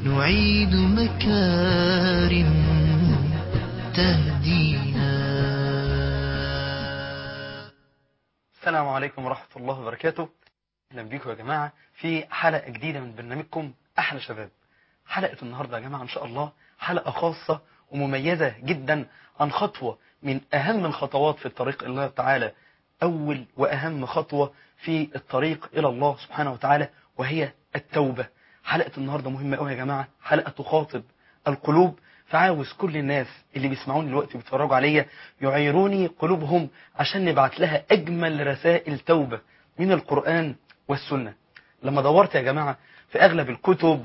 نعيد مكارم تهدينا. السلام عليكم ورحمة الله وبركاته. أهلا بيكم يا جماعة في حلقة جديدة من برنامجكم أحلى شباب. حلقة النهاردة يا جماعة إن شاء الله حلقة خاصة ومميزة جدا عن خطوة من أهم الخطوات في الطريق إلى الله تعالى، أول وأهم خطوة في الطريق إلى الله سبحانه وتعالى، وهي التوبة. حلقة النهاردة مهمة قوي يا جماعة، حلقة تخاطب القلوب، فعاوز كل الناس اللي بيسمعوني دلوقتي وبيتفرجوا عليا يعيروني قلوبهم عشان نبعت لها أجمل رسائل توبة من القرآن والسنة. لما دورت يا جماعة في أغلب الكتب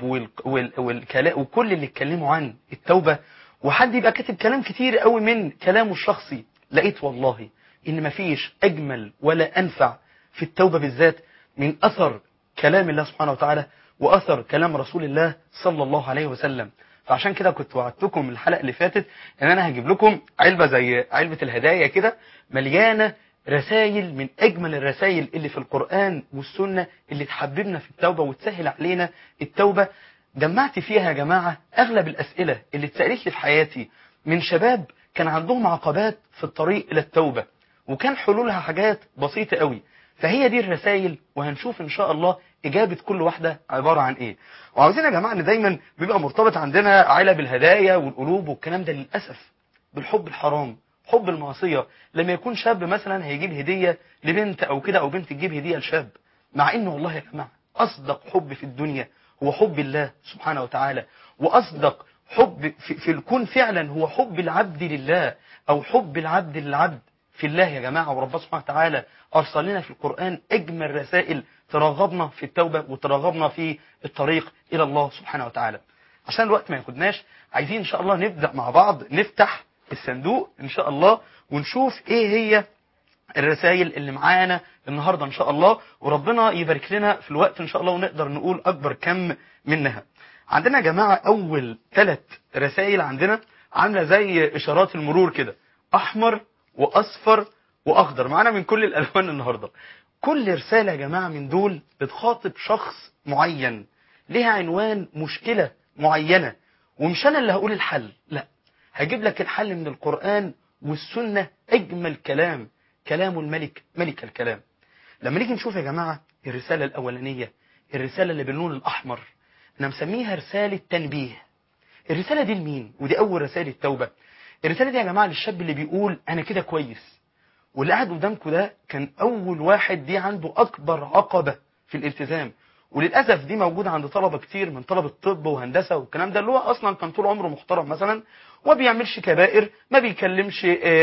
والكلام وكل اللي اتكلموا عن التوبة، وحد يبقى كاتب كلام كتير قوي من كلامه الشخصي، لقيت والله إن مفيش أجمل ولا أنفع في التوبة بالذات من أثر كلام الله سبحانه وتعالى وأثر كلام رسول الله صلى الله عليه وسلم. فعشان كده كنت وعدتكم الحلقة اللي فاتت إن أنا هجيب لكم علبة زي علبة الهدايا كده، مليانة رسائل من أجمل الرسائل اللي في القرآن والسنة اللي تحببنا في التوبة وتسهل علينا التوبة. جمعت فيها يا جماعة أغلب الأسئلة اللي اتسألت لي في حياتي من شباب كان عندهم عقبات في الطريق إلى التوبة، وكان حلولها حاجات بسيطة قوي. فهي دي الرسائل، وهنشوف إن شاء الله إجابة كل واحدة عبارة عن إيه. وعاوزين يا جماعة إن دايما بيبقى مرتبط عندنا علب الهدايا والقلوب والكلام ده للأسف بالحب الحرام، حب المعصية. لما يكون شاب مثلا هيجيب هدية لبنت أو كده، أو بنت تجيب هدية لشاب، مع إنه والله يا جماعة أصدق حب في الدنيا هو حب الله سبحانه وتعالى، وأصدق حب في الكون فعلا هو حب العبد لله، أو حب العبد للعبد في الله يا جماعة. وربنا سبحانه وتعالى أرسل لنا في القرآن أجمل رسائل ترغبنا في التوبة وترغبنا في الطريق إلى الله سبحانه وتعالى. عشان الوقت ما ياخدناش، عايزين إن شاء الله نبدأ مع بعض نفتح الصندوق إن شاء الله ونشوف إيه هي الرسائل اللي معانا النهاردة إن شاء الله، وربنا يبارك لنا في الوقت إن شاء الله ونقدر نقول أكبر كم منها. عندنا يا جماعة أول 3 رسائل عندنا عاملة زي إشارات المرور كده، أحمر وأصفر وأخضر، معانا من كل الألوان النهاردة. كل رسالة يا جماعة من دول بتخاطب شخص معين، ليها عنوان مشكلة معينة، ومش أنا اللي هقول الحل، لا، هجيب لك الحل من القرآن والسنة. أجمل كلام كلام الملك ملك الكلام. لما نيجي نشوف يا جماعة الرسالة الأولانية، الرسالة اللي باللون الأحمر، أنا مسميها رسالة تنبيه. الرسالة دي لمين؟ ودي أول رسالة التوبة. الرسالة دي يا جماعة للشاب اللي بيقول أنا كده كويس، واللي قاعد قدامكم ده كان أول واحد دي عنده أكبر عقبة في الالتزام، وللأسف دي موجودة عند طلبة كتير من طلبة طب وهندسة والكلام ده، اللي هو أصلا كان طول عمره محترم مثلا وما بيعملش كبائر، ما بيكلمش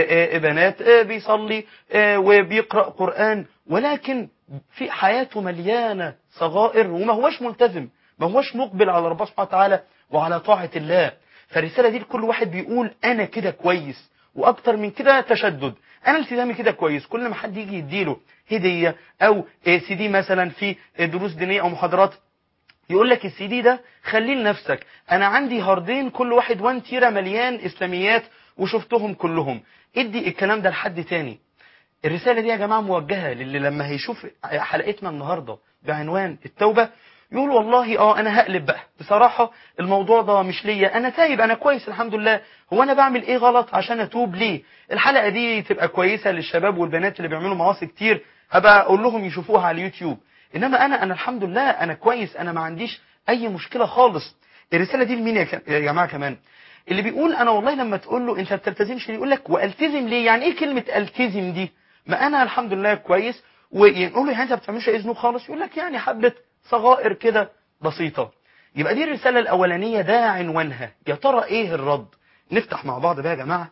بنات، بيصلي وبيقرأ قرآن، ولكن في حياته مليانة صغائر وما هوش ملتزم، ما هوش مقبل على ربنا سبحانه وتعالى وعلى طاعة الله. فالرسالة دي لكل واحد بيقول أنا كده كويس، وأكتر من كده تشدد، أنا التزامي كده كويس. كل ما حد يجي يديله هدية أو سي دي مثلا في دروس دينية أو محاضرات، يقول لك السي دي ده خليه لنفسك، أنا عندي هاردين كل واحد 1 تيرة مليان إسلاميات وشفتهم كلهم، ادي الكلام ده لحد تاني. الرسالة دي يا جماعة موجهة للي لما هيشوف حلقتنا النهاردة بعنوان التوبة يقول والله أنا هقلب بقى، بصراحة الموضوع ده مش ليا، أنا تايب، أنا كويس الحمد لله، هو أنا بعمل إيه غلط عشان أتوب ليه؟ الحلقة دي تبقى كويسة للشباب والبنات اللي بيعملوا معاصي كتير، هبقى أقول لهم يشوفوها على اليوتيوب، إنما أنا الحمد لله أنا كويس، أنا ما عنديش أي مشكلة خالص. الرسالة دي لمين يا جماعة كمان؟ اللي بيقول أنا والله لما تقول له أنت ما بتلتزمش ليه، يقول لك والتزم ليه؟ يعني إيه كلمة التزم دي؟ ما أنا الحمد لله كويس. ويقول له يعني أنت ما بتعملش أي ذنوب خالص، يقول لك يعني حبة صغائر كده بسيطة. يبقى دي الرسالة الأولانية، ده عنوانها. يا ترى إيه الرد؟ نفتح مع بعض بقى يا جماعة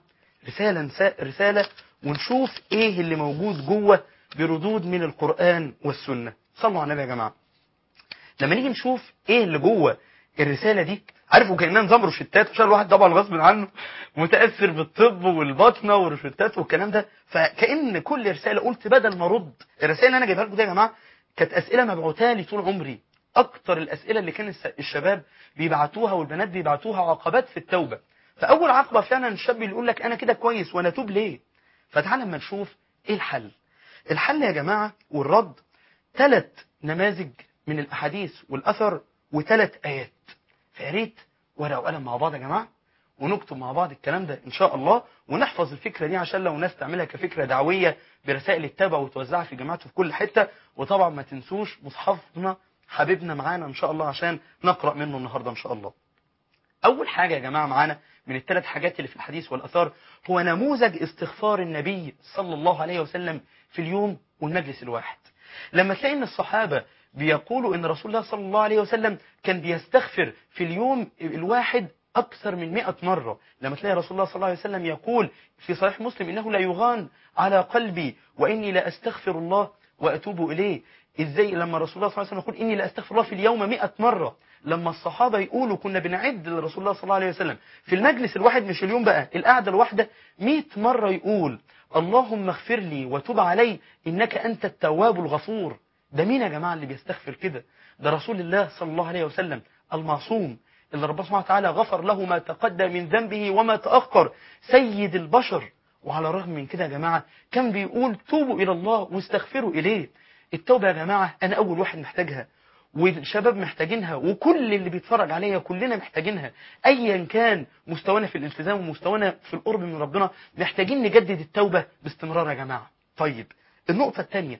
رسالة ونشوف إيه اللي موجود جوه بردود من القرآن والسنة. صلوا على النبي يا جماعة. لما نيجي نشوف إيه اللي جوه الرسالة دي، عارفوا كأنها نظام روشتات، عشان الواحد طبعا غصب عنه متأثر بالطب والباطنة والروشتات والكلام ده، فكأن كل رسالة قلت بدل ما ارد الرسائل اللي انا جايبها لكم دي يا جماعة كانت أسئلة مبعوثة لي طول عمري. اكتر الأسئلة اللي كان الشباب بيبعتوها والبنات بيبعتوها عقبات في التوبة. فأول عقبة فعلا الشاب اللي يقول لك انا كده كويس وانا اتوب ليه؟ فتعالى اما نشوف ايه الحل. الحل يا جماعة والرد 3 نماذج من الأحاديث والأثر و3 آيات. فيا ريت ورقه وقلم مع بعض يا جماعه، ونكتب مع بعض الكلام ده ان شاء الله، ونحفظ الفكره دي عشان لو ناس تعملها كفكره دعويه برسائل التابع وتوزعها في جامعات في كل حته. وطبعا ما تنسوش مصحفنا حبيبنا معانا ان شاء الله عشان نقرا منه النهارده ان شاء الله. اول حاجه يا جماعه معانا من الثلاث حاجات اللي في الحديث والاثار هو نموذج استغفار النبي صلى الله عليه وسلم في اليوم والمجلس الواحد. لما تلاقي ان الصحابه بيقولوا ان رسول الله صلى الله عليه وسلم كان بيستغفر في اليوم الواحد أكثر من 100 مرة، لما تلاقي رسول الله صلى الله عليه وسلم يقول في صحيح مسلم إنه لا يغان على قلبي وإني لا أستغفر الله وأتوب إليه. إزاي لما رسول الله صلى الله عليه وسلم يقول إني لا أستغفر الله في اليوم 100 مرة، لما الصحابة يقولوا كنا بنعد لرسول الله صلى الله عليه وسلم في المجلس الواحد مش اليوم بقى القعدة الواحدة 100 مرة يقول اللهم اغفر لي وتوب علي إنك أنت التواب الغفور. ده مين يا جماعة اللي بيستغفر كده؟ ده رسول الله صلى الله عليه وسلم المعصوم اللي ربنا سبحانه وتعالى غفر له ما تقدم من ذنبه وما تأخر، سيد البشر. وعلى الرغم من كده يا جماعة كان بيقول توبوا إلى الله واستغفروا إليه. التوبة يا جماعة أنا أول واحد محتاجها، والشباب محتاجينها، وكل اللي بيتفرج عليا كلنا محتاجينها، أيا كان مستوانا في الالتزام ومستوانا في القرب من ربنا محتاجين نجدد التوبة باستمرار يا جماعة. طيب النقطة الثانية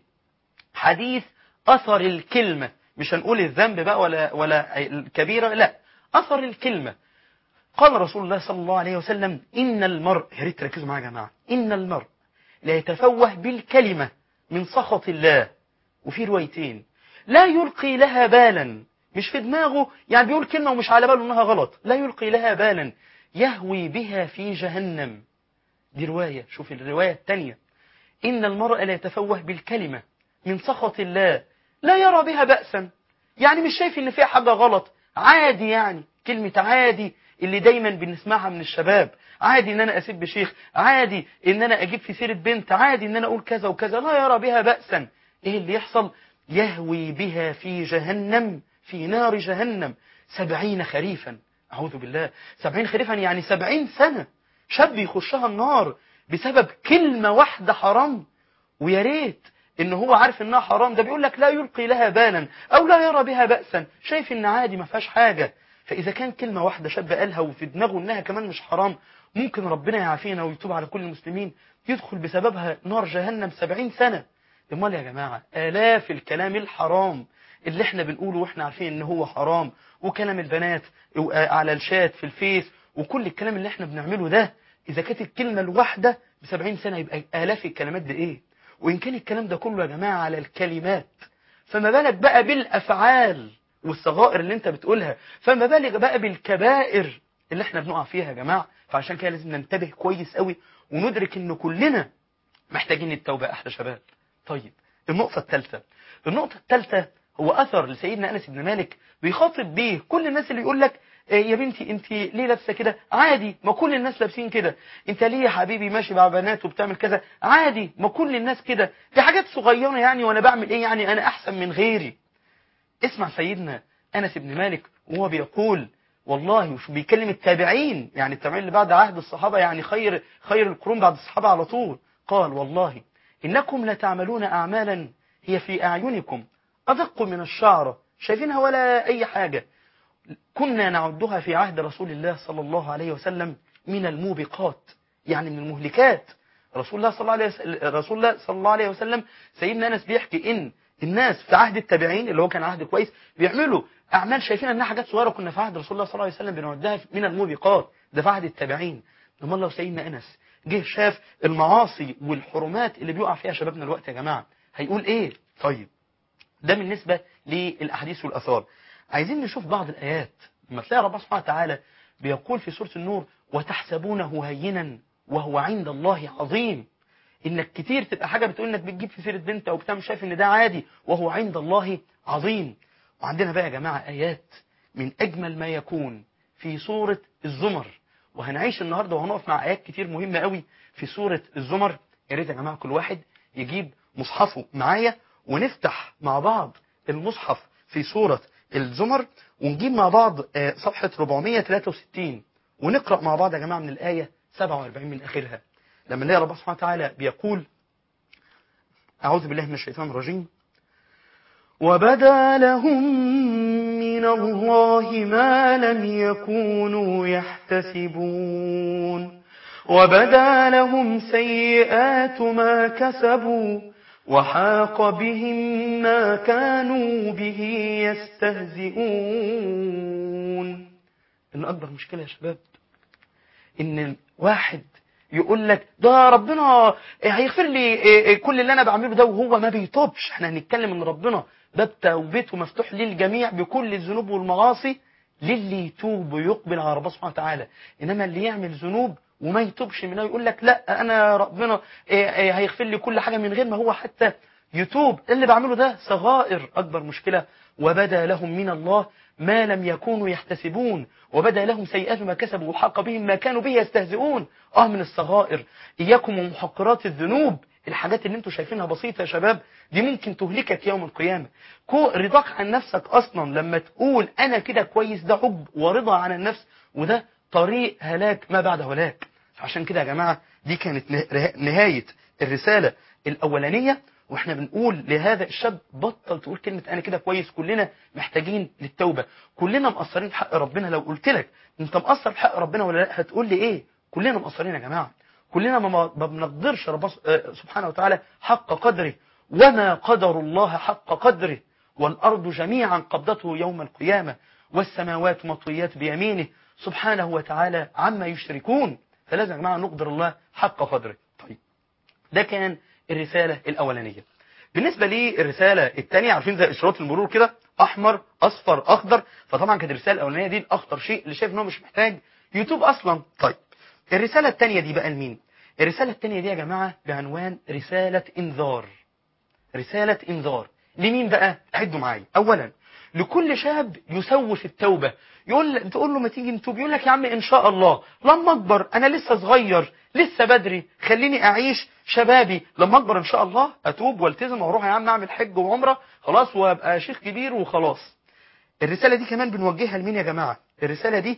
حديث أثر الكلمة، مش هنقول الذنب بقى ولا الكبيرة، لا أثر الكلمة. قال رسول الله صلى الله عليه وسلم إن المرء، يا ريت تركزوا معايا يا جماعة، إن المرء لا يتفوه بالكلمة من سخط الله، وفي روايتين لا يلقي لها بالا، مش في دماغه يعني بيقول كلمة ومش على باله إنها غلط، لا يلقي لها بالا يهوي بها في جهنم. دي رواية. شوف الرواية الثانية إن المرء لا يتفوه بالكلمة من سخط الله لا يرى بها بأسا، يعني مش شايف إن فيها حاجة غلط، عادي، يعني كلمة عادي اللي دايما بنسمعها من الشباب، عادي ان انا اسب شيخ، عادي ان انا اجيب في سيرة بنت، عادي ان انا اقول كذا وكذا، لا يرى بها بأسا. ايه اللي يحصل؟ يهوي بها في جهنم، في نار جهنم 70 خريفا. اعوذ بالله، 70 خريفا يعني 70 سنة شاب يخشها النار بسبب كلمة واحدة حرام. ويا ريت ان هو عارف انها حرام، ده بيقول لك لا يلقي لها بالا او لا يرى بها بأسا، شايف ان عادي ما فيهاش حاجة. فإذا كان كلمة واحدة شاب قالها وفي دماغه إنها كمان مش حرام، ممكن ربنا يعافينا ويتوب على كل المسلمين يدخل بسببها نار جهنم 70 سنة. امال يا جماعة آلاف الكلام الحرام اللي احنا بنقوله واحنا عارفين ان هو حرام، وكلام البنات على الشات في الفيس وكل الكلام اللي احنا بنعمله ده، إذا كانت الكلمة الواحدة ب70 سنة يبقى آلاف الكلمات دي ايه؟ وإن كان الكلام ده كله يا جماعة على الكلمات، فما بالك بقى بالأفعال والصغائر اللي انت بتقولها، فما بالك بقى بالكبائر اللي احنا بنقع فيها يا جماعة. فعشان كده لازم ننتبه كويس قوي وندرك ان كلنا محتاجين التوبة احلى شباب. طيب النقطة الثالثة هو اثر لسيدنا انس بن مالك بيخاطب بيه كل الناس اللي يقول لك يا بنتي انت ليه لابسه كده؟ عادي، ما كل الناس لابسين كده. انت ليه يا حبيبي ماشي مع بنات وبتعمل كذا؟ عادي، ما كل الناس كده، دي حاجات صغيرة يعني، وانا بعمل ايه يعني؟ انا احسن من غيري. اسمع سيدنا أنس بن مالك وهو بيقول والله، وش بيكلم التابعين، يعني التابعين اللي بعد عهد الصحابة، يعني خير القرون بعد الصحابة على طول. قال والله إنكم لتعملون أعمالا هي في أعينكم أدق من الشعرة، شايفينها ولا أي حاجة، كنا نعدها في عهد رسول الله صلى الله عليه وسلم من الموبقات، يعني من المهلكات. رسول الله صلى الله عليه وسلم سيدنا أنس بيحكي إن الناس في عهد التابعين اللي هو كان عهد كويس بيعملوا أعمال شايفين أنها حاجات صغيرة، كنا في عهد رسول الله صلى الله عليه وسلم بنعدها من الموبقات، ده في عهد التابعين. لما الله سيدنا أنس جه شاف المعاصي والحرمات اللي بيقع فيها شبابنا الوقت يا جماعة هيقول إيه؟ طيب ده بالنسبة للأحاديث والأثار. عايزين نشوف بعض الآيات. لما تلاقي ربنا سبحانه وتعالى بيقول في سورة النور وتحسبونه هينا وهو عند الله عظيم، انك كتير تبقى حاجة بتقول انك بتجيب في سيرة بنت او بتعمل، شايف ان ده عادي وهو عند الله عظيم. وعندنا بقى يا جماعة آيات من أجمل ما يكون في سورة الزمر، وهنعيش النهاردة وهنقف مع آيات كتير مهمة قوي في سورة الزمر. يا ريت يا جماعة كل واحد يجيب مصحفه معايا ونفتح مع بعض المصحف في سورة الزمر، ونجيب مع بعض صفحة 463 ونقرأ مع بعض يا جماعة من الآية 47 من آخرها. لما نلاقي ربنا سبحانه وتعالى بيقول أعوذ بالله من الشيطان الرجيم وبدا لهم من من الله ما لم يكونوا يحتسبون وبدا لهم سيئات ما كسبوا وحاق بهم ما كانوا به يستهزئون. إن أكبر مشكلة يا شباب إن واحد يقول لك ده ربنا هيغفر لي كل اللي أنا بعمله ده وهو ما بيتوبش. احنا هنتكلم إن ربنا باب توبته مفتوح للجميع بكل الذنوب والمعاصي للي يتوب ويقبل على ربنا سبحانه وتعالى. إنما اللي يعمل ذنوب وما يتوبش منها يقول لك لا أنا ربنا هيغفر لي كل حاجة من غير ما هو حتى يتوب. اللي بعمله ده صغائر. أكبر مشكلة وبدا لهم من الله ما لم يكونوا يحتسبون وبدا لهم سيئات ما كسبوا وحاق بهم ما كانوا به يستهزئون. من الصغائر. إياكم ومحقرات الذنوب. الحاجات اللي انتوا شايفينها بسيطة يا شباب دي ممكن تهلكك يوم القيامة. رضاك عن نفسك أصلا لما تقول أنا كده كويس ده عجب ورضا عن النفس وده طريق هلاك ما بعد هلاك. عشان كده يا جماعة دي كانت نهاية الرسالة الأولانية. واحنا بنقول لهذا الشاب بطل تقول كلمة أنا كده كويس. كلنا محتاجين للتوبة. كلنا مقصرين في حق ربنا. لو قلت لك انت مقصر في حق ربنا ولا لا هتقول لي ايه؟ كلنا مقصرين يا جماعة. كلنا ما بنقدرش ربنا سبحانه وتعالى حق قدره. وما قدر الله حق قدره والأرض جميعا قبضته يوم القيامة والسماوات مطويات بيمينه سبحانه وتعالى عما يشركون. فلازم يا جماعة نقدر الله حق قدره. طيب ده كان الرسالة الأولانية. بالنسبة لي الرسالة الثانية عارفين زي إشارات المرور كده أحمر أصفر أخضر. فطبعا كانت الرسالة الأولانية دي الأخطر شيء اللي شايف إنه مش محتاج يوتيوب أصلا. طيب الرسالة الثانية دي بقى لمين؟ الرسالة الثانية دي يا جماعة بعنوان رسالة إنذار. رسالة إنذار لمين بقى؟ عدوا معايا. أولا لكل شاب يسوف التوبة تقول له ما تيجي نتوب يقول لك يا عم إن شاء الله لما أكبر أنا لسه صغير لسه بدري خليني أعيش شبابي لما أكبر إن شاء الله أتوب والتزم وأروح يا عم أعمل حج وعمرة خلاص وأبقى شيخ كبير وخلاص. الرسالة دي كمان بنوجهها لمين يا جماعة؟ الرسالة دي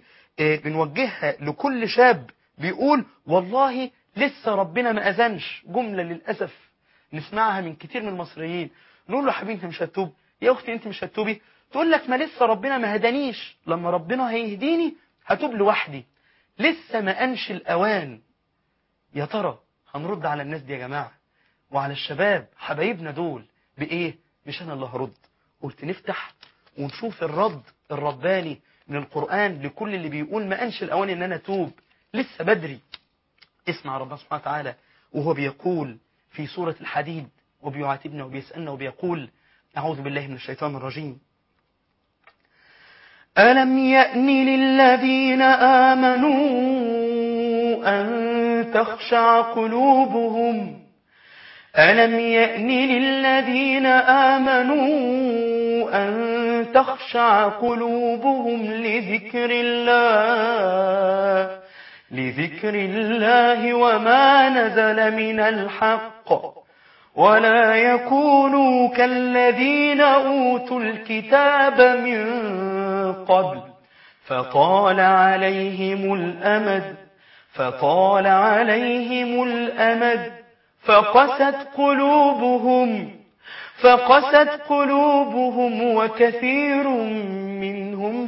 بنوجهها لكل شاب بيقول والله لسه ربنا ما أذنش. جملة للأسف نسمعها من كتير من المصريين. نقول له حبيبي انت مش هتوب يا اختي انت مش هتوبي تقول لك ما لسه ربنا ما هدانيش لما ربنا هيهديني هتوب لوحدي لسه ما انش الاوان. يا ترى هنرد على الناس دي يا جماعة وعلى الشباب حبايبنا دول بايه؟ مش انا اللي هرد. قلت نفتح ونشوف الرد الرباني من القرآن لكل اللي بيقول ما انش الاوان ان انا اتوب لسه بدري. اسمع ربنا سبحانه وتعالى وهو بيقول في سورة الحديد وبيعاتبنا وبيسألنا وبيقول أعوذ بالله من الشيطان الرجيم ألم يأن للذين آمنوا أن تخشع قلوبهم ألم يأن للذين آمنوا أن تخشع قلوبهم لذكر الله وما نزل من الحق ولا يكونوا كالذين أوتوا الكتاب من قبل فطال عليهم الأمد فقست قلوبهم وكثير منهم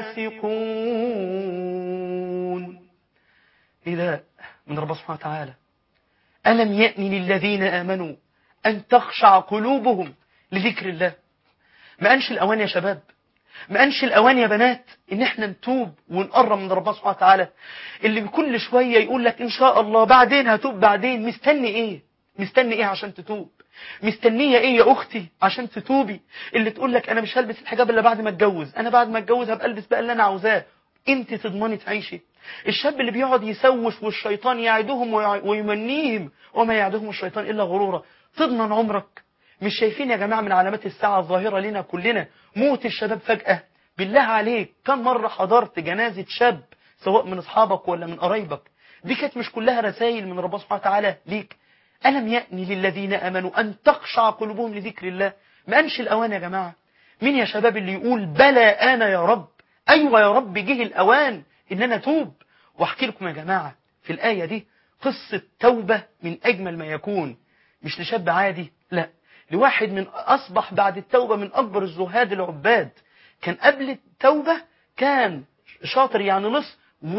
فاسقون. إذا من رب سبحانه وتعالى ألم يأن للذين آمنوا أن تخشع قلوبهم لذكر الله. ما أنش الأوان يا شباب ما أنش الأوان يا بنات إن احنا نتوب ونقرب من ربنا سبحانه وتعالى اللي بكل شوية يقول لك إن شاء الله بعدين هتوب بعدين. مستني إيه عشان تتوب؟ مستنية إيه يا أختي عشان تتوبي؟ اللي تقول لك أنا مش هلبس الحجاب إلا بعد ما أتجوز. أنا بعد ما أتجوز هبقى ألبس بقى اللي أنا عاوزاه. أنت تضمني تعيشي؟ الشاب اللي بيقعد يسوف والشيطان يعدهم ويمنيهم وما يعدهم الشيطان إلا غرورا تضمن عمرك؟ مش شايفين يا جماعة من علامات الساعة الظاهرة لنا كلنا موت الشباب فجأة؟ بالله عليك كم مرة حضرت جنازة شاب سواء من أصحابك ولا من قرايبك؟ دي كانت مش كلها رسائل من ربنا سبحانه وتعالى ليك؟ ألم يأني للذين آمنوا أن تخشع قلوبهم لذكر الله. ما أنش الأوان يا جماعة؟ مين يا شباب اللي يقول بلى أنا يا رب؟ أيوة يا رب جه الأوان إن أنا توب. واحكي لكم يا جماعة في الآية دي قصة توبة من أجمل ما يكون. مش لشاب عادي لا لواحد من أصبح بعد التوبة من أكبر الزهاد العباد. كان قبل التوبة كان شاطر يعني لص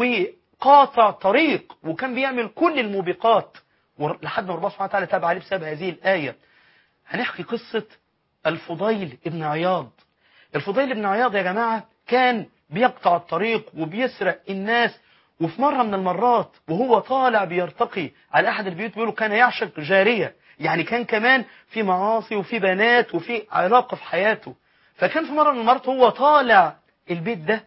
وقاطع طريق، وكان بيعمل كل الموبقات لحد ما ربنا سبحانه وتعالى تاب عليه بسبب هذه الآية. هنحكي قصة الفضيل ابن عياض. الفضيل بن عياض يا جماعة كان بيقطع الطريق وبيسرق الناس، وفي مرة من المرات وهو طالع بيرتقي على أحد البيوت بيقولوا كان يعشق جارية، يعني كان كمان في معاصي وفي بنات وفي علاقة في حياته. فكان في مرة من المرات هو طالع البيت ده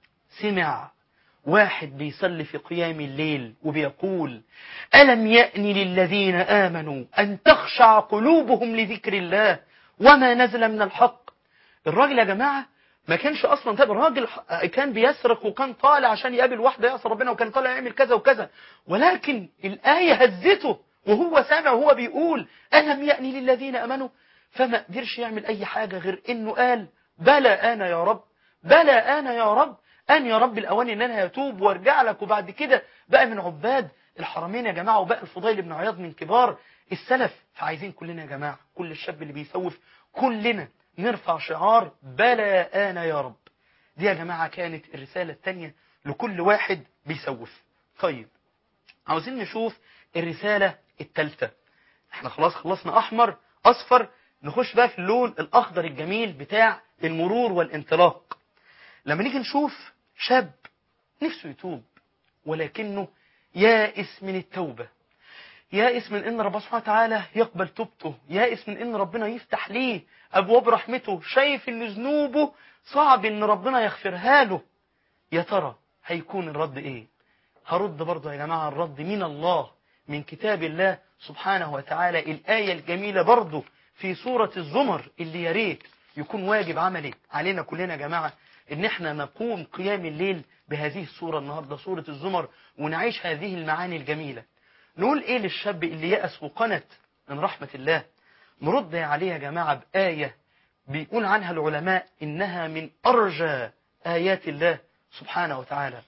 سمع واحد بيصلي في قيام الليل وبيقول ألم يأن للذين آمنوا أن تخشع قلوبهم لذكر الله وما نزل من الحق. الراجل يا جماعة ما كانش أصلا تاب، الراجل كان بيسرق وكان طالع عشان يقابل واحدة يعصي ربنا، وكان طالع يعمل كذا وكذا، ولكن الآية هزته وهو سامع وهو بيقول ألم يأن للذين آمنوا، فما قدرش يعمل أي حاجة غير إنه قال بلى أنا يا رب، بلى أنا يا رب، أن يا رب الأوان إن أنا هتوب وارجع لك. وبعد كده بقى من عباد الحرمين يا جماعة، وبقى الفضيل بن عياض من كبار السلف. فعايزين كلنا يا جماعة، كل الشاب اللي بيسوف كلنا نرفع شعار بلى أنا يا رب. دي يا جماعة كانت الرسالة الثانية لكل واحد بيسوف. طيب عاوزين نشوف الرسالة الثالثة. احنا خلاص خلصنا أحمر أصفر، نخش بقى في اللون الأخضر الجميل بتاع المرور والانطلاق. لما نيجي نشوف شاب نفسه يتوب ولكنه يائس من التوبة، يائس من ان ربنا سبحانه وتعالى يقبل توبته، يائس من ان ربنا يفتح ليه ابواب رحمته، شايف ان ذنوبه صعب ان ربنا يغفرها له. يا ترى هيكون الرد ايه؟ هرد برضه يا جماعة الرد من الله، من كتاب الله سبحانه وتعالى. الآية الجميلة برضه في سورة الزمر اللي يا ريت يكون واجب عملي علينا كلنا يا جماعة ان احنا نقوم قيام الليل بهذه السورة النهاردة، سورة الزمر، ونعيش هذه المعاني الجميلة. نقول ايه للشاب اللي يأس وقنت من رحمة الله؟ نرد عليه يا جماعة بآية بيقول عنها العلماء إنها من أرجى آيات الله سبحانه وتعالى.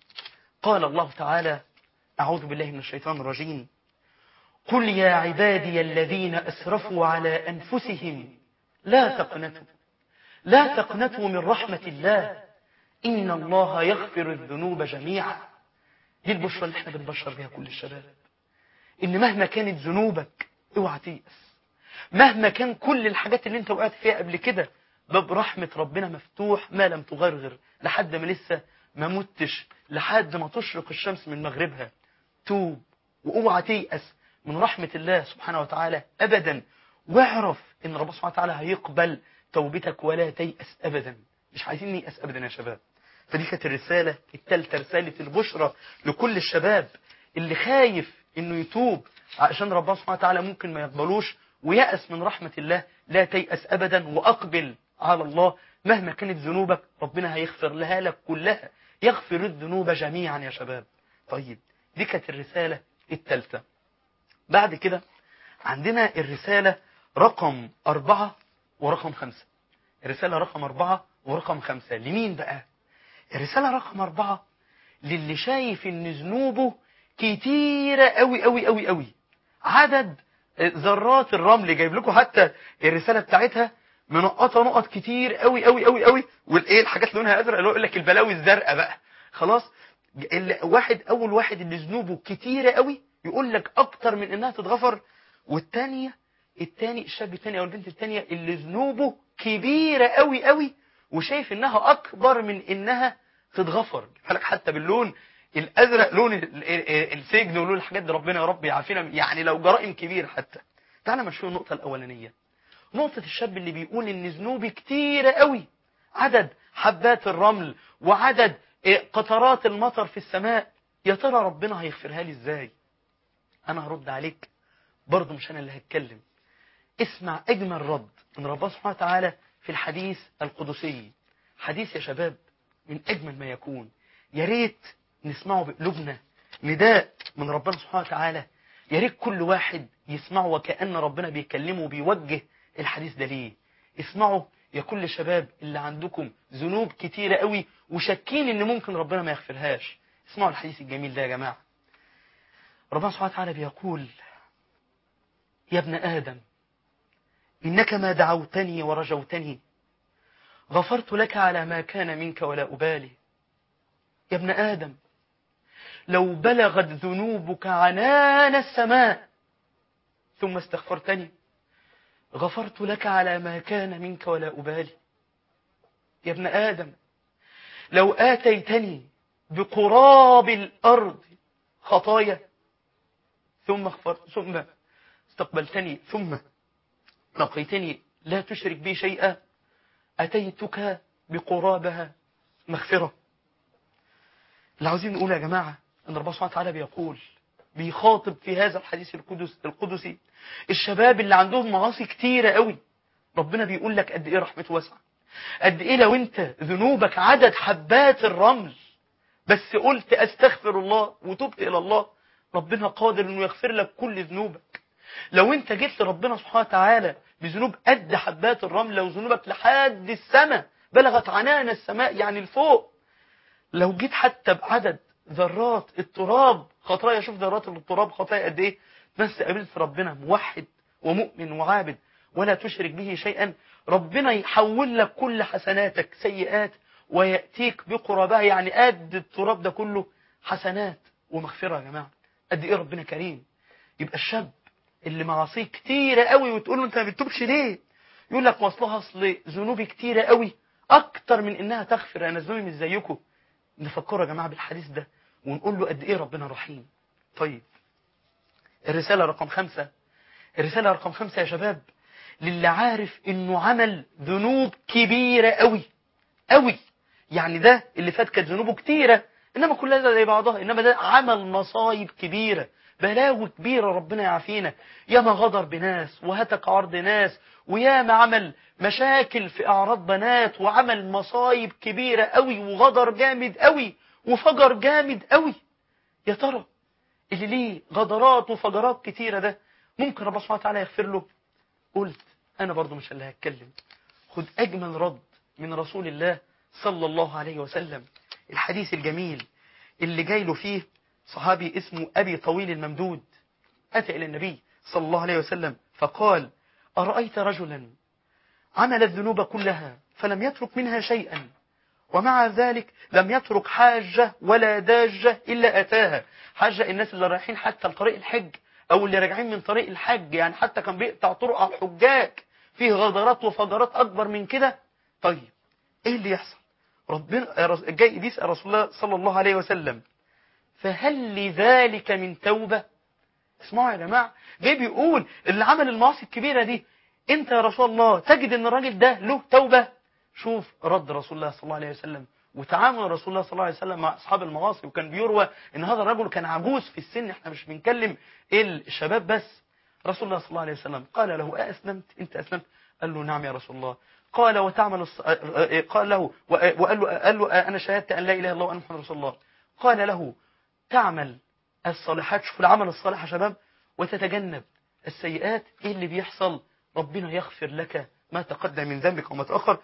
قال الله تعالى أعوذ بالله من الشيطان الرجيم قل يا عبادي الذين أسرفوا على أنفسهم لا تقنطوا من رحمة الله إن الله يغفر الذنوب جميعا. دي البشرى اللي احنا بنبشر بها كل الشباب، إن مهما كانت ذنوبك اوعى تيأس، مهما كان كل الحاجات اللي انت وقعت فيها قبل كده، باب رحمة ربنا مفتوح ما لم تغرغر، لحد ما لسه ما متش، لحد ما تشرق الشمس من مغربها. توب واوعى تيأس من رحمة الله سبحانه وتعالى أبدا، واعرف إن ربنا سبحانه وتعالى هيقبل توبتك ولا تيأس أبدا. مش عايزين نيأس أبدا يا شباب. فدي كانت الرسالة الثالثة، رسالة البشرى لكل الشباب اللي خايف إنه يتوب عشان ربنا سبحانه وتعالى ممكن ما يقبلوش ويأس من رحمة الله. لا تيأس أبدا وأقبل على الله، مهما كانت ذنوبك ربنا هيغفر لها لك كلها، يغفر الذنوب جميعا يا شباب. طيب دي كانت الرسالة الثالثة. بعد كده عندنا الرسالة رقم 4 ورقم 5. الرسالة رقم 4 ورقم 5 لمين بقى؟ الرسالة رقم 4 للي شايف ان ذنوبه كتيرة قوي قوي قوي قوي، عدد ذرات الرمل. جايب لكم حتى الرسالة بتاعتها منقطة نقط كتير قوي قوي قوي قوي، والايه الحاجات لونها ازرق اللي هو يقول لك البلاوي الزرقاء بقى. خلاص اول واحد اللي ذنوبه كتيرة قوي يقول لك اكتر من انها تتغفر، والثاني الشاب الثاني او البنت الثانيه اللي ذنوبه كبيرة قوي قوي وشايف انها اكبر من انها تتغفر. بالك حتى باللون الازرق لون السجن ولون الحاجات دي، ربنا يا رب يعافينا، يعني لو جرائم كبيره حتى. تعالى نشوف النقطه الاولانيه، نقطه الشاب اللي بيقول ان ذنوبي كتيره قوي، عدد حبات الرمل وعدد قطرات المطر في السماء، يا ترى ربنا هيغفرها لي ازاي؟ انا هرد عليك برضه، مش انا اللي هتكلم. اسمع اجمل رد من ربنا سبحانه وتعالى في الحديث القدسي. حديث يا شباب من اجمل ما يكون، يا ريت نسمعه بقلوبنا، نداء من ربنا سبحانه وتعالى، يا ريت كل واحد يسمعه وكأن ربنا بيكلمه وبيوجه الحديث ده ليه. اسمعوا يا كل شباب اللي عندكم ذنوب كتيرة قوي وشاكين ان ممكن ربنا ما يغفرهاش. اسمعوا الحديث الجميل ده يا جماعة. ربنا سبحانه وتعالى بيقول يا ابن آدم إنك ما دعوتني ورجوتني غفرت لك على ما كان منك ولا أبالي. يا ابن آدم، لو بلغت ذنوبك عنان السماء ثم استغفرتني غفرت لك على ما كان منك ولا أبالي. يا ابن آدم، لو آتيتني بقراب الأرض خطايا ثم استقبلتني ثم لقيتني لا تشرك بي شيئا أتيتك بقرابها مغفرة. اللي عاوزين نقول يا جماعة أن ربنا سبحانه وتعالى بيخاطب في هذا الحديث القدسي الشباب اللي عندهم معاصي كتيرة قوي. ربنا بيقول لك قد إيه رحمته واسعة، قد إيه لو أنت ذنوبك عدد حبات الرمل بس قلت أستغفر الله وتبت إلى الله، ربنا قادر أنه يغفر لك كل ذنوبك. لو أنت جيت لربنا سبحانه وتعالى بذنوب قد حبات الرمل وذنوبك لحد السماء بلغت عنان السماء يعني الفوق، لو جيت حتى بعدد ذرات التراب خطايا، شوف ذرات التراب خطايا قد ايه، بس قابلت ربنا موحد ومؤمن وعابد ولا تشرك به شيئا، ربنا يحول لك كل حسناتك سيئات ويأتيك بقربها، يعني قد التراب ده كله حسنات ومغفرة. يا جماعة قد ايه ربنا كريم. يبقى الشاب اللي معاصيه كتيرة قوي وتقول له انت ما بتتوبش ليه، يقول لك واصلها اصل ذنوبي كتيرة قوي اكتر من انها تغفر، انا ذنوبي مش زيكم. نفكره يا جماعة بالحديث ده ونقول له قد ايه ربنا رحيم. طيب الرسالة رقم 5، الرسالة رقم 5 يا شباب للي عارف انه عمل ذنوب كبيرة قوي قوي، يعني ده اللي فات كانت ذنوبه كتيرة انما كلها زي بعضها، انما ده عمل مصايب كبيرة بلاوي كبيرة ربنا يعافينا. ياما غدر بناس وهتك عرض ناس، وياما عمل مشاكل في اعراض بنات، وعمل مصايب كبيرة قوي، وغدر جامد قوي، وفجر جامد قوي. يا ترى اللي ليه غدرات وفجرات كتيرة ده ممكن ربنا سبحانه وتعالى يغفر له؟ قلت انا برضو مش اللي هتكلم، خد اجمل رد من رسول الله صلى الله عليه وسلم، الحديث الجميل اللي جاي له فيه صحابي اسمه أبي طويل الممدود، أتى إلى النبي صلى الله عليه وسلم فقال: أرأيت رجلا عمل الذنوب كلها فلم يترك منها شيئا، ومع ذلك لم يترك حاجة ولا داجة إلا أتاها. حاجة الناس اللي رايحين حتى لطريق الحج أو اللي راجعين من طريق الحج، يعني حتى كان بيقطع طرق على الحجاج، فيه غدرات وفجرات أكبر من كده. طيب إيه اللي يحصل؟ ربنا جاي بيسأل رسول الله صلى الله عليه وسلم: فهل لذلك من توبة؟ اسمعوا يا جماعة، جاي بيقول اللي عمل المعاصي الكبيرة دي انت يا رسول الله تجد ان الراجل ده له توبة؟ شوف رد رسول الله صلى الله عليه وسلم وتعامل رسول الله صلى الله عليه وسلم مع اصحاب المعاصي. وكان بيروى ان هذا الرجل كان عجوز في السن، احنا مش بنكلم الشباب بس. رسول الله صلى الله عليه وسلم قال له: أسلمت؟ انت اسلمت؟ قال له: نعم يا رسول الله. قال: وتعمل قال له قال له: انا شهدت ان لا اله الا الله وان محمد رسول الله. قال له: تعمل الصالحات، شوف العمل الصالح يا شباب، وتتجنب السيئات. ايه اللي بيحصل؟ ربنا يغفر لك ما تقدم من ذنبك وما تأخر.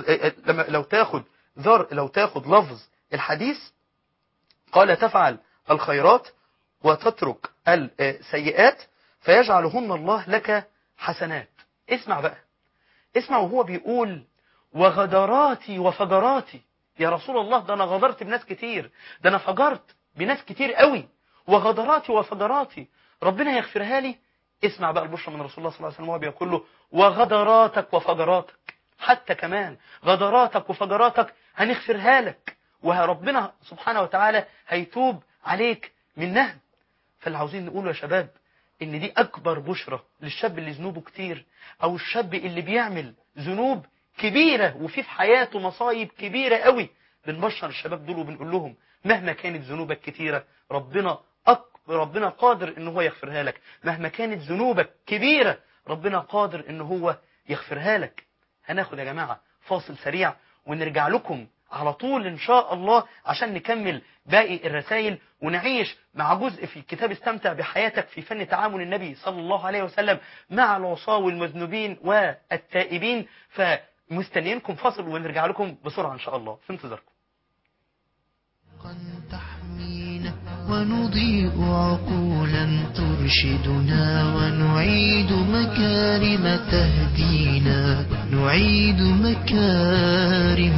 لو تاخد لفظ الحديث قال: تفعل الخيرات وتترك السيئات فيجعلهن الله لك حسنات. اسمع بقى، اسمع وهو بيقول: وغدراتي وفجراتي. يا رسول الله ده انا غدرت بناس كتير، ده انا فجرت بناس كتير قوي، وغدراتي وفجراتي ربنا يغفرها لي. اسمع بقى البشرى من رسول الله صلى الله عليه وسلم وهو بيقول له: وغدراتك وفجراتك، حتى كمان غدراتك وفجراتك هنغفرها لك، وربنا سبحانه وتعالى هيتوب عليك منها. فاللي عاوزين نقوله يا شباب ان دي اكبر بشرى للشاب اللي ذنوبه كتير، او الشاب اللي بيعمل ذنوب كبيرة وفي حياته مصايب كبيرة قوي. بنبشر الشباب دول وبنقول لهم مهما كانت ذنوبك كتيرة ربنا قادر ان هو يغفرها لك، مهما كانت ذنوبك كبيرة ربنا قادر ان هو يغفرها لك. هناخد يا جماعة فاصل سريع ونرجع لكم على طول ان شاء الله عشان نكمل باقي الرسائل ونعيش مع جزء في كتاب استمتع بحياتك في فن تعامل النبي صلى الله عليه وسلم مع العصاة والمذنبين والتائبين. فمستنيينكم فاصل ونرجع لكم بسرعة ان شاء الله، في انتظاركم. تحمينا ونضيء عقولا لم ترشدنا ونعيد مكارم تهدينا، نعيد مكارم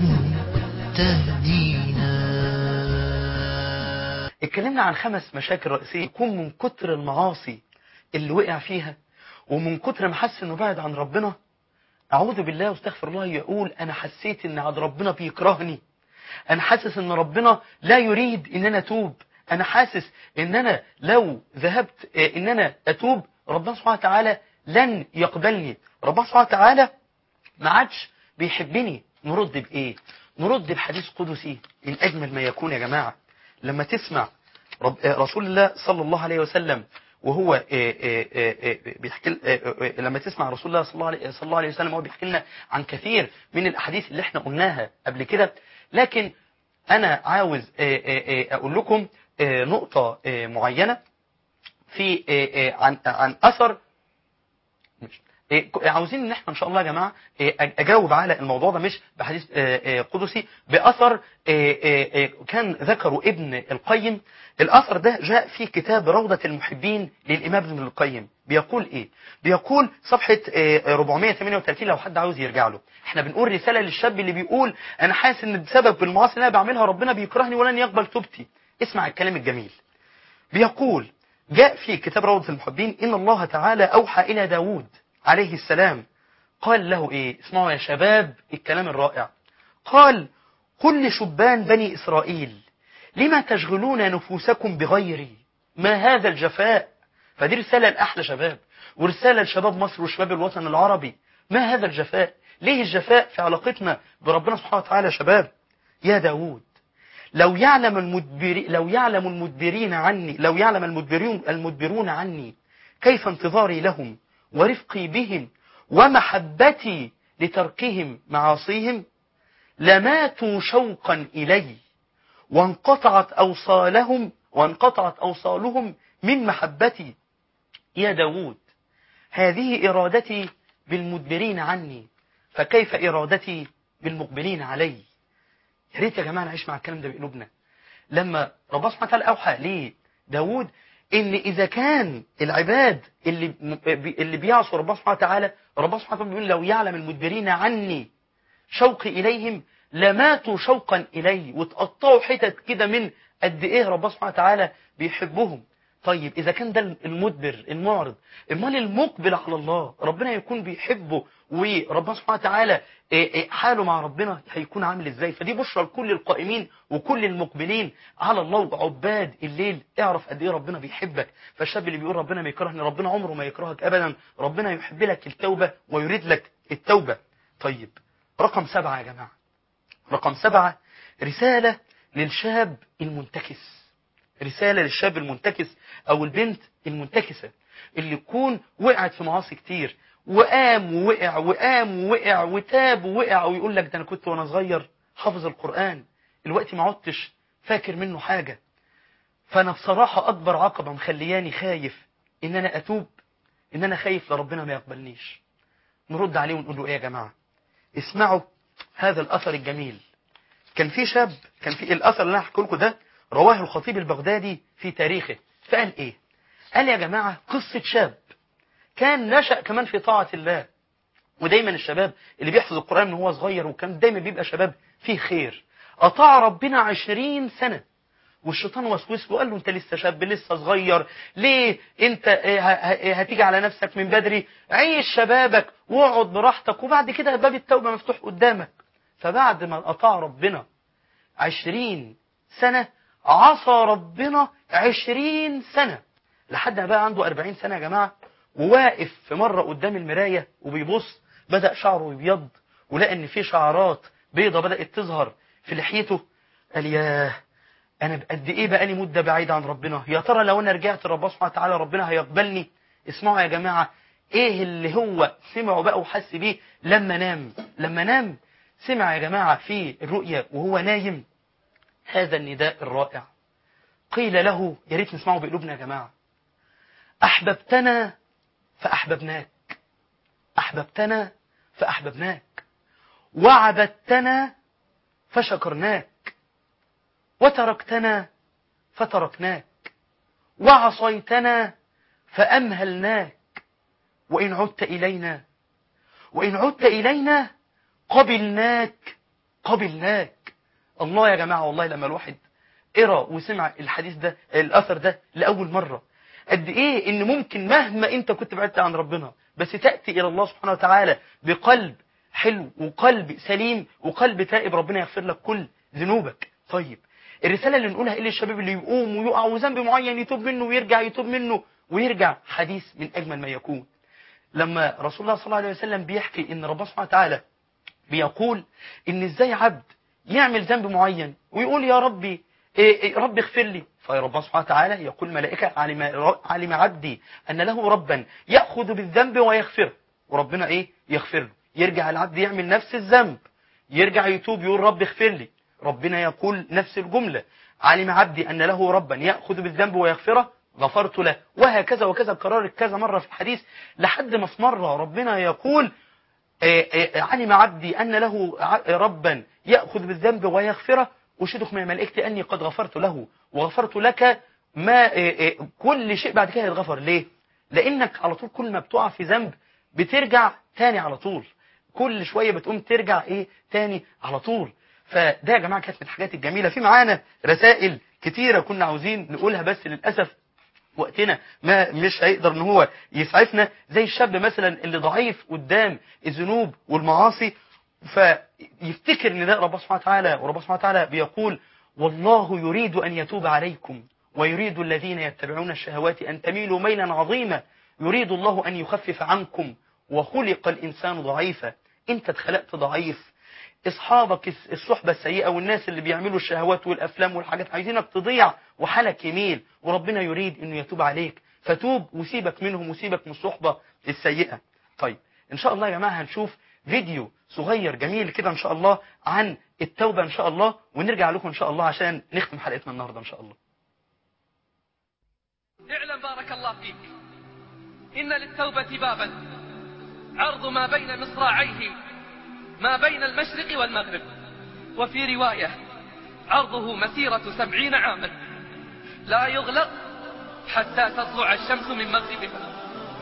تهدينا. اتكلمنا عن 5 مشاكل رئيسية يكون من كتر المعاصي اللي وقع فيها ومن كتر ما حس انه بعد عن ربنا، اعوذ بالله واستغفر الله، يقول انا حسيت ان عند ربنا بيكرهني، انا حاسس ان ربنا لا يريد ان انا اتوب، انا حاسس ان انا لو ذهبت ان انا اتوب ربنا سبحانه وتعالى لن يقبلني، ربنا سبحانه وتعالى ما عادش بيحبني. نرد بايه؟ نرد بحديث قدسي من اجمل ما يكون يا جماعه. لما تسمع رسول الله صلى الله عليه وسلم وهو بيحكي، لما تسمع رسول الله صلى الله عليه وسلم وهو بيحكي لنا عن كثير من الاحاديث اللي احنا قلناها قبل كده، لكن انا عاوز اقول لكم نقطة معينة في عن اثر. عاوزين ان احنا ان شاء الله يا جماعه اجاوب على الموضوع ده مش بحديث قدسي، باثر كان ذكره ابن القيم. الاثر ده جاء في كتاب روضة المحبين للامام ابن القيم. بيقول ايه؟ بيقول صفحه 438 لو حد عاوز يرجع له. احنا بنقول رساله للشاب اللي بيقول انا حاسس ان بسبب المعاصي اللي انا بعملها ربنا بيكرهني ولن يقبل توبتي. اسمع الكلام الجميل. بيقول جاء في كتاب روضة المحبين ان الله تعالى اوحى الى داود عليه السلام، قال له ايه؟ اسمعوا يا شباب الكلام الرائع. قال قل لشبان بني اسرائيل لما تشغلون نفوسكم بغيري، ما هذا الجفاء. فدي رسالة لأحلى شباب ورسالة لشباب مصر وشباب الوطن العربي. ما هذا الجفاء؟ ليه الجفاء في علاقتنا بربنا سبحانه وتعالى يا شباب؟ يا داود لو يعلم المدبرون عني كيف انتظاري لهم ورفقي بهم ومحبتي لتركهم معاصيهم، لماتوا شوقا إلي وانقطعت أوصالهم من محبتي. يا داود هذه إرادتي بالمدبرين عني، فكيف إرادتي بالمقبلين علي؟ يا ريت يا جماعة نعيش مع الكلام ده بقلوبنا. لما ربنا سبحانه وتعالى أوحى ليه داود ان اذا كان العباد اللي بيعصوا ربنا سبحانه وتعالى، ربنا سبحانه وتعالى بيقول لو يعلم المدبرين عني شوقي اليهم لماتوا شوقا الي، وتقطعوا حتت كده من قد ايه ربنا سبحانه وتعالى بيحبهم. طيب اذا كان ده المدبر المعرض، امال المقبل على الله ربنا يكون بيحبه وربنا سبحانه وتعالى حاله مع ربنا هيكون عامل ازاي؟ فدي بشرى لكل القائمين وكل المقبلين على الله وعباد الليل. اعرف قد ايه ربنا بيحبك. فالشاب اللي بيقول ربنا ما يكرهني، ربنا عمره ما يكرهك ابدا، ربنا يحب لك التوبة ويريد لك التوبة. طيب رقم 7 يا جماعة، رقم 7 رسالة للشاب المنتكس. رسالة للشاب المنتكس او البنت المنتكسة اللي تكون وقعت في معاصي كتير وقام ووقع وتاب ووقع ويقول لك ده انا كنت وانا صغير حافظ القرآن الوقت ما عدتش فاكر منه حاجة. فانا بصراحة اكبر عقبة مخلياني خايف ان انا اتوب، ان انا خايف لربنا ما يقبلنيش. نرد عليه ونقول له ايه يا جماعة؟ اسمعوا هذا الاثر الجميل. كان في شاب، كان في الاثر اللي انا هحكي لكم ده رواه الخطيب البغدادي في تاريخه. فقال ايه؟ قال يا جماعة قصة شاب كان نشأ كمان في طاعة الله. ودايما الشباب اللي بيحفظ القرآن من هو صغير وكان دايما بيبقى شباب فيه خير، أطاع ربنا 20 سنة والشيطان وسوس له قال له انت لسه شاب لسه صغير، ليه انت هتيجي على نفسك من بدري؟ عيش شبابك واقعد براحتك وبعد كده باب التوبة مفتوح قدامك. فبعد ما أطاع ربنا 20 سنة عصى ربنا 20 سنة لحد ما بقى عنده 40 سنة يا جماعة، وواقف في مرة قدام المراية وبيبص بدأ شعره يبيض ولقى ان في شعرات بيضة بدأت تظهر في لحيته. قال ياه انا بقد ايه بقالي مدة بعيد عن ربنا، يا ترى لو انا رجعت ربنا سبحانه وتعالى ربنا هيقبلني؟ اسمعوا يا جماعة ايه اللي هو سمعه بقى وحس بيه لما نام سمع يا جماعة في الرؤيا وهو نايم هذا النداء الرائع. قيل له، يا ريت نسمعه بقلوبنا يا جماعة: أحببتنا فأحببناك وعبدتنا فشكرناك وتركتنا فتركناك وعصيتنا فأمهلناك، وإن عدت إلينا قبلناك. الله يا جماعة، والله لما الواحد قرأ وسمع الحديث ده الأثر ده لأول مرة، قد إيه إن ممكن مهما أنت كنت بعدت عن ربنا بس تأتي إلى الله سبحانه وتعالى بقلب حلو وقلب سليم وقلب تائب، ربنا يغفر لك كل ذنوبك. طيب الرسالة اللي نقولها إيه للشباب اللي يقوم ويقع وذنب معين يتوب منه ويرجع، يتوب منه ويرجع؟ حديث من أجمل ما يكون لما رسول الله صلى الله عليه وسلم بيحكي إن ربنا سبحانه وتعالى بيقول إن إزاي عبد يعمل ذنب معين ويقول يا ربي رب اغفر لي، فربنا سبحانه وتعالى يقول ملائكة علم عبدي أن له ربا يأخذ بالذنب ويغفره، وربنا يغفر له. يرجع العبد يعمل نفس الذنب، يرجع يتوب يقول رب اغفر لي، ربنا يقول نفس الجملة، علم عبدي أن له ربا يأخذ بالذنب ويغفره غفرت له، وهكذا وكذا، كررت كذا مرة في الحديث لحد ما في مرة ربنا يقول علم عبدي أن له ربا يأخذ بالذنب ويغفره أشهدك من ملائكتي أني قد غفرت له وغفرت لك ما كل شيء بعد كده يتغفر. ليه؟ لأنك على طول كل ما بتقع في ذنب بترجع تاني على طول، كل شوية بتقوم ترجع تاني على طول. فده يا جماعة كانت من الحاجات الجميلة. في معانا رسائل كتيرة كنا عاوزين نقولها بس للأسف وقتنا مش هيقدر ان هو يسعفنا، زي الشاب مثلا اللي ضعيف قدام الذنوب والمعاصي فيفتكر ان ده ربنا سبحانه وتعالى، وربنا سبحانه وتعالى بيقول والله يريد ان يتوب عليكم ويريد الذين يتبعون الشهوات ان تميلوا ميلا عظيما، يريد الله ان يخفف عنكم وخلق الانسان ضعيفا. انت اتخلقت ضعيف، اصحابك الصحبة السيئة والناس اللي بيعملوا الشهوات والافلام والحاجات عايزينك تضيع وحالك يميل، وربنا يريد انه يتوب عليك، فتوب وسيبك منهم وسيبك من الصحبة السيئة. طيب ان شاء الله يا جماعة هنشوف فيديو صغير جميل كده ان شاء الله عن التوبة ان شاء الله، ونرجع لكم ان شاء الله عشان نختم حلقتنا النهاردة ان شاء الله. اعلم بارك الله فيك ان للتوبة بابا عرض ما بين مصراعيه ما بين المشرق والمغرب، وفي رواية عرضه مسيرة 70 عاما لا يغلق حتى تطلع الشمس من مغربها.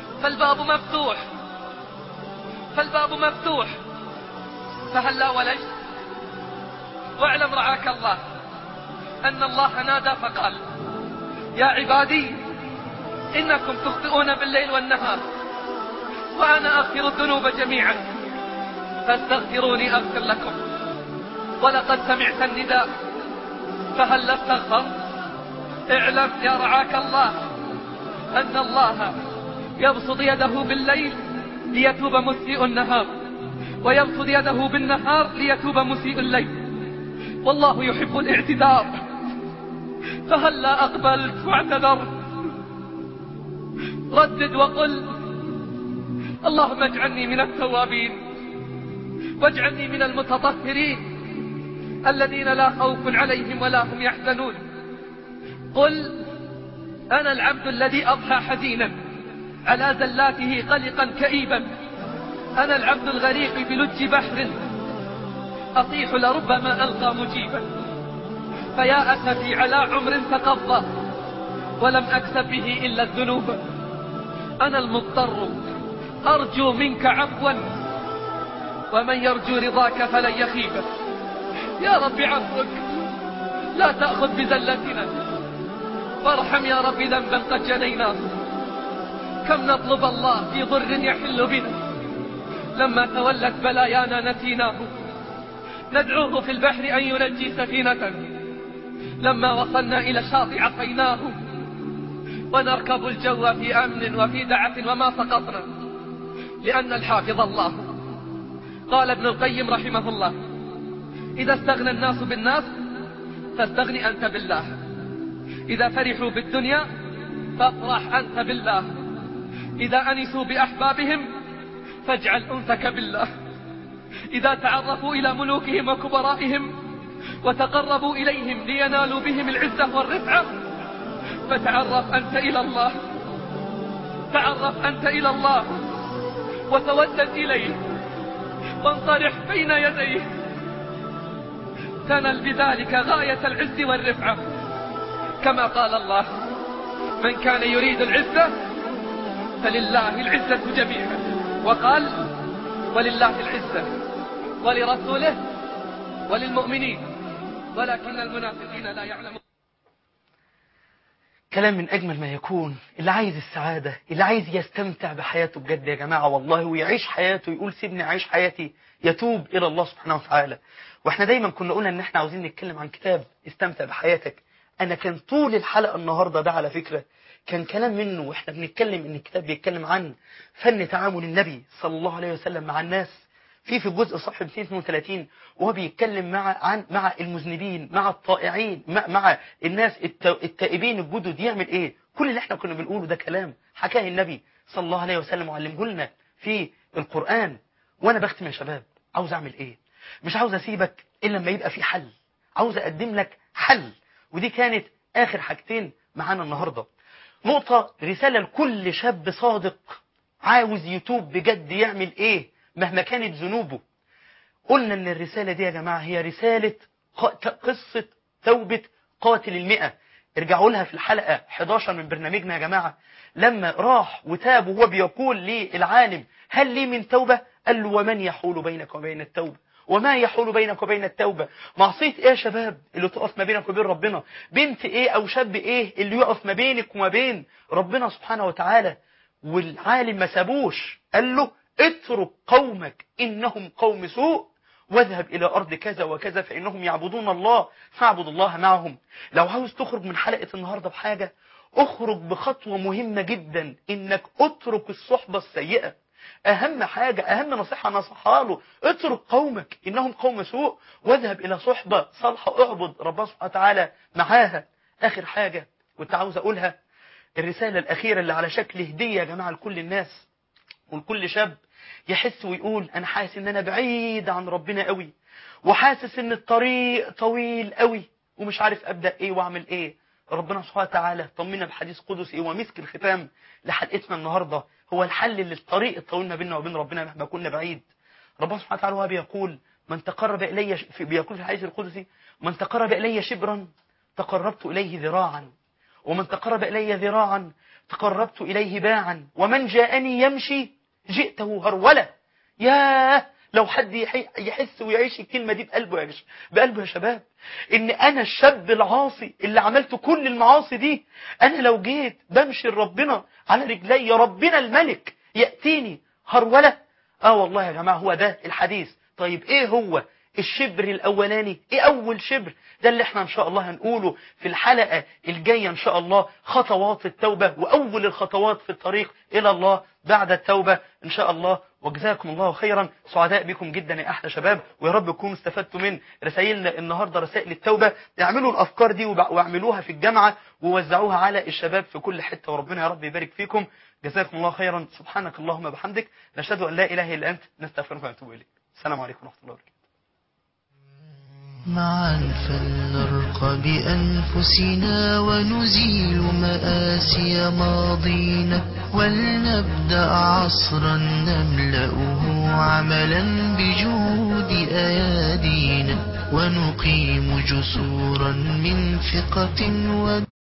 فالباب مفتوح فهلا ولجت. واعلم رعاك الله أن الله نادى فقال يا عبادي إنكم تخطئون بالليل والنهار وأنا أغفر الذنوب جميعا فاستغفروني أغفر لكم. ولقد سمعت النداء فهل استغفرت. اعلم يا رعاك الله أن الله يبسط يده بالليل ليتوب مسيء النهار ويبسط يده بالنهار ليتوب مسيء الليل، والله يحب الاعتذار. فهلا أقبلت واعتذرت. ردد وقل اللهم اجعلني من التوابين واجعلني من المتطهرين الذين لا خوف عليهم ولا هم يحزنون. قل أنا العبد الذي أضحى حزينا على زلاته قلقا كئيبا، أنا العبد الغريق بلج بحر أطيح لربما ألقى مجيبا، فيا أسفي على عمر تقضى ولم أكسب به إلا الذنوب. أنا المضطر أرجو منك عفوا ومن يرجو رضاك فلن يخيب. يا رب عفوك لا تأخذ بزلتنا وارحم يا رب ذنبا قد جنيناه. كم نطلب الله في ضر يحل بنا لما تولت بلايانا نسيناه. ندعوه في البحر أن ينجي سفينة لما وصلنا إلى الشاطئ عصيناه. ونركب الجو في أمن وفي دعة وما سقطنا لأن الحافظ الله. قال ابن القيم رحمه الله إذا استغنى الناس بالناس فاستغني أنت بالله، إذا فرحوا بالدنيا فافرح أنت بالله، إذا أنسوا بأحبابهم فاجعل أنسك بالله، إذا تعرفوا إلى ملوكهم وكبرائهم وتقربوا إليهم لينالوا بهم العزة والرفعة فتعرف أنت إلى الله. تعرف أنت إلى الله وتودد إليه وانطرح بين يديه، تنل بذلك غاية العز والرفعة. كما قال الله من كان يريد العزة فلله العزة جميعا، وقال ولله العزة ولرسوله وللمؤمنين ولكن المنافقين لا يعلمون. كلام من أجمل ما يكون. اللي عايز السعادة، اللي عايز يستمتع بحياته بجد يا جماعة والله، ويعيش حياته، يقول سيبني أعيش حياتي، يتوب إلى الله سبحانه وتعالى. وإحنا دايما كنا قلنا إن إحنا عاوزين نتكلم عن كتاب استمتع بحياتك. أنا كان طول الحلقة النهاردة ده على فكرة كان كلام منه، وإحنا بنتكلم إن الكتاب بيتكلم عن فن تعامل النبي صلى الله عليه وسلم مع الناس في الجزء صفحة 232، وهو بيتكلم مع المذنبين، مع الطائعين، مع الناس التائبين الجدد يعمل ايه. كل اللي احنا كنا بنقوله ده كلام حكاه النبي صلى الله عليه وسلم وعلمه لنا في القرآن. وانا بختم يا شباب، عاوز اعمل ايه؟ مش عاوز اسيبك الا لما يبقى في حل، عاوز اقدم لك حل. ودي كانت اخر حاجتين معانا النهارده. نقطة رسالة لكل شاب صادق عاوز يتوب بجد يعمل ايه مهما كانت ذنوبه. قلنا ان الرسالة دي يا جماعة هي رسالة قصة توبة قاتل المئة. ارجعوا لها في الحلقة 11 من برنامجنا يا جماعة، لما راح وتاب وهو بيقول للعالم هل لي من توبة؟ قال له ومن يحول بينك وبين التوبة؟ وما يحول بينك وبين التوبة؟ معصية ايه يا شباب اللي تقف ما بينك وبين ربنا؟ بنت ايه او شاب ايه اللي يقف ما بينك وما بين ربنا سبحانه وتعالى؟ والعالم ما سابوش، قال له اترك قومك إنهم قوم سوء واذهب إلى أرض كذا وكذا فإنهم يعبدون الله فاعبد الله معهم. لو عاوز تخرج من حلقة النهاردة بحاجة، اخرج بخطوة مهمة جدا، إنك اترك الصحبة السيئة. أهم حاجة، أهم نصيحة نصحها له، اترك قومك إنهم قوم سوء واذهب إلى صحبة صالحة اعبد ربنا سبحانه وتعالى معاها. آخر حاجة كنت عاوز أقولها، الرسالة الأخيرة اللي على شكل هدية يا جماعة لكل الناس ولكل شاب يحس ويقول أنا حاسس إن أنا بعيد عن ربنا قوي، وحاسس إن الطريق طويل قوي ومش عارف أبدأ إيه وأعمل إيه. ربنا سبحانه وتعالى طمنا بحديث قدسي ومسك الختام لحلقتنا النهاردة هو الحل للطريق الطويل ما بيننا وبين ربنا مهما كنا بعيد. ربنا سبحانه وتعالى هو بيقول من تقرب إلي بيقول في الحديث القدسي من تقرب إلي شبرا تقربت إليه ذراعا، ومن تقرب إلي ذراعا تقربت إليه باعا، ومن جاءني يمشي جئته هرولة. ياه لو حد يحس ويعيش الكلمة دي بقلبه يا شباب، ان انا الشاب العاصي اللي عملت كل المعاصي دي، انا لو جيت بمشي لربنا على رجلي ربنا الملك يأتيني هرولة. والله يا جماعة هو ده الحديث. طيب ايه هو الشبر الاولاني؟ ايه اول شبر؟ ده اللي احنا ان شاء الله هنقوله في الحلقة الجاية ان شاء الله، خطوات التوبة واول الخطوات في الطريق الى الله بعد التوبة ان شاء الله. وجزاكم الله خيرا، سعداء بكم جدا يا احلى شباب، ويا رب تكونوا استفدتوا من رسائلنا النهاردة، رسائل التوبة. اعملوا الافكار دي واعملوها في الجامعة ووزعوها على الشباب في كل حتة، وربنا يا رب يبارك فيكم. جزاكم الله خيرا. سبحانك اللهم وبحمدك، نشهد ان لا اله الا انت، نستغفرك ونتوب اليك. السلام عليكم ورحمة الله وبركاته. معا فلنرقى بأنفسنا ونزيل مآسي ماضينا، ولنبدأ عصرا نملأه عملا بجهود أيادينا، ونقيم جسورا من ثقة